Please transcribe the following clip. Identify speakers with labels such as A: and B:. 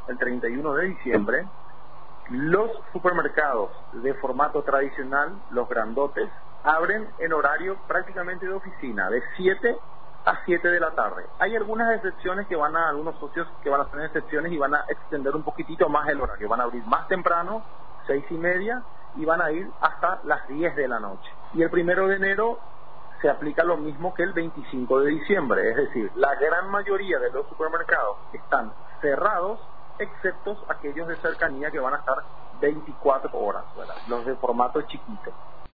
A: el 31 de diciembre, los supermercados de formato tradicional, los grandotes, abren en horario prácticamente de oficina, de 7 a 7 de la tarde. Hay algunas excepciones algunos socios que van a tener excepciones y van a extender un poquitito más el horario. Van a abrir más temprano, 6:30, y van a ir hasta las 10 de la noche. Y el 1 de enero se aplica lo mismo que el 25 de diciembre, es decir, la gran mayoría de los supermercados están cerrados, excepto aquellos de cercanía que van a estar 24 horas, ¿verdad? Los de formato chiquito.